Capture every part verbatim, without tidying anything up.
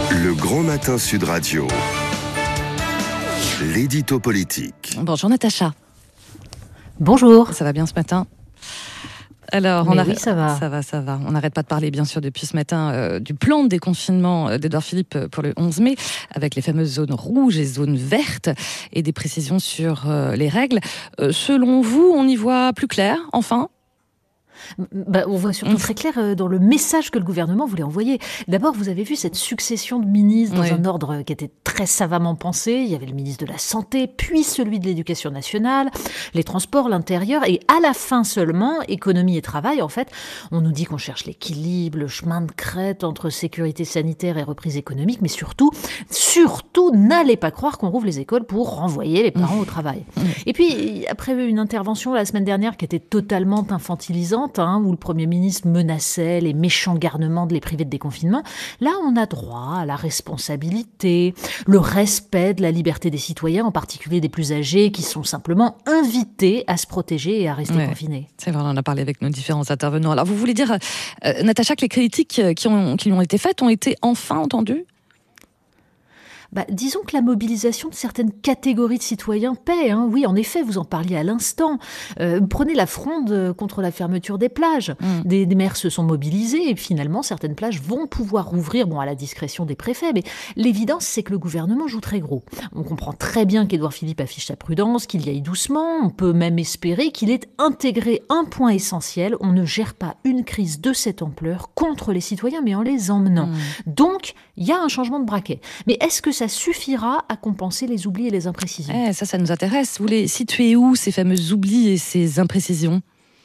Le Grand Matin Sud Radio. L'édito politique. Bonjour Natacha. Bonjour. Ça va bien ce matin ? Alors, Mais on arrête, oui, ça va. Ça va, ça va. On n'arrête pas de parler, bien sûr, depuis ce matin, euh, du plan de déconfinement d'Édouard Philippe pour le onze mai, avec les fameuses zones rouges et zones vertes, et des précisions sur euh, les règles. Euh, selon vous, on y voit plus clair, enfin ? Bah, on voit surtout très clair dans le message que le gouvernement voulait envoyer. D'abord, vous avez vu cette succession de ministres dans oui. un ordre qui était très savamment pensé. Il y avait le ministre de la Santé, puis celui de l'Éducation nationale, les transports, l'intérieur, et à la fin seulement, économie et travail. En fait, on nous dit qu'on cherche l'équilibre, le chemin de crête entre sécurité sanitaire et reprise économique, mais surtout, surtout, n'allez pas croire qu'on rouvre les écoles pour renvoyer les parents mmh. au travail. Mmh. Et puis, après une intervention la semaine dernière qui était totalement infantilisante, Hein, où le Premier ministre menaçait les méchants garnements de les priver de déconfinement. Là, on a droit à la responsabilité, le respect de la liberté des citoyens, en particulier des plus âgés, qui sont simplement invités à se protéger et à rester ouais, confinés. C'est vrai, on en a parlé avec nos différents intervenants. Alors, vous voulez dire, euh, Natacha, que les critiques qui, ont, qui lui ont été faites ont été enfin entendues ? Bah, disons que la mobilisation de certaines catégories de citoyens paie. Hein. Oui, en effet, vous en parliez à l'instant. Euh, prenez la fronde contre la fermeture des plages. Mmh. Des, des maires se sont mobilisés et finalement, certaines plages vont pouvoir rouvrir, bon, à la discrétion des préfets. Mais l'évidence, c'est que le gouvernement joue très gros. On comprend très bien qu'Édouard Philippe affiche sa prudence, qu'il y aille doucement. On peut même espérer qu'il ait intégré un point essentiel. On ne gère pas une crise de cette ampleur contre les citoyens, mais en les emmenant. Mmh. Donc, il y a un changement de braquet. Mais est-ce que ça suffira à compenser les oublis et les imprécisions ? Eh, ça, ça nous intéresse. Vous les situez où, ces fameux oublis et ces imprécisions ?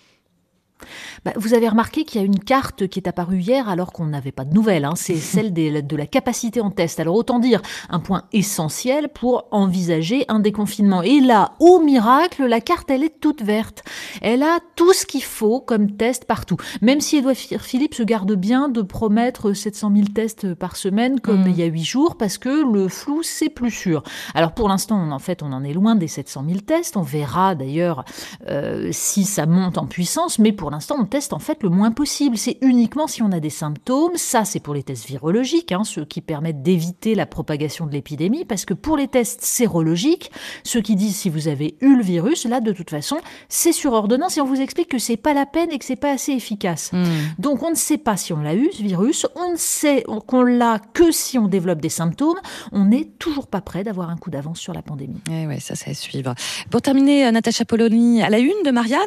Bah, vous avez remarqué qu'il y a une carte qui est apparue hier alors qu'on n'avait pas de nouvelles. Hein. C'est celle des, de la capacité en test. Alors autant dire un point essentiel pour envisager un déconfinement. Et là, au miracle, la carte, elle est toute verte. Elle a tout ce qu'il faut comme test partout. Même si Édouard Philippe se garde bien de promettre sept cent mille tests par semaine comme mmh. il y a huit jours parce que le flou, c'est plus sûr. Alors pour l'instant, on, en fait, on en est loin des sept cent mille tests. On verra d'ailleurs euh, si ça monte en puissance. Mais pour l'instant, on teste en fait le moins possible. C'est uniquement si on a des symptômes. Ça, c'est pour les tests virologiques, hein, ceux qui permettent d'éviter la propagation de l'épidémie, parce que pour les tests sérologiques, ceux qui disent si vous avez eu le virus, là, de toute façon, c'est sur ordonnance et on vous explique que c'est pas la peine et que c'est pas assez efficace. Mmh. Donc, on ne sait pas si on l'a eu, ce virus. On ne sait qu'on l'a que si on développe des symptômes. On n'est toujours pas prêt d'avoir un coup d'avance sur la pandémie. Eh ouais, ça, c'est à suivre. Pour terminer, Natacha Polony, à la une de Marianne ?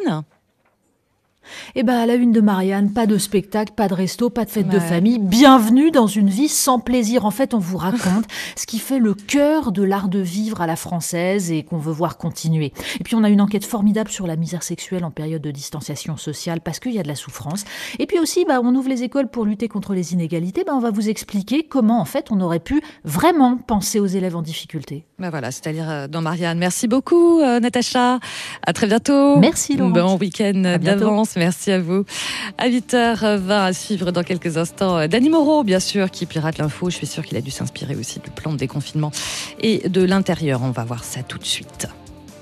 Eh ben, à la une de Marianne, pas de spectacle, pas de resto, pas de fête ouais. de famille. Bienvenue dans une vie sans plaisir. En fait, on vous raconte ce qui fait le cœur de l'art de vivre à la française et qu'on veut voir continuer. Et puis, on a une enquête formidable sur la misère sexuelle en période de distanciation sociale parce qu'il y a de la souffrance. Et puis aussi, bah, on ouvre les écoles pour lutter contre les inégalités. Bah, on va vous expliquer comment, en fait, on aurait pu vraiment penser aux élèves en difficulté. Ben voilà, c'est-à-dire dans Marianne. Merci beaucoup, euh, Natacha. À très bientôt. Merci, Laurent. Bon week-end d'avance. Merci à vous. À huit heures vingt, à suivre dans quelques instants Dany Moreau, bien sûr, qui pirate l'info. Je suis sûre qu'il a dû s'inspirer aussi du plan de déconfinement et de l'intérieur. On va voir ça tout de suite.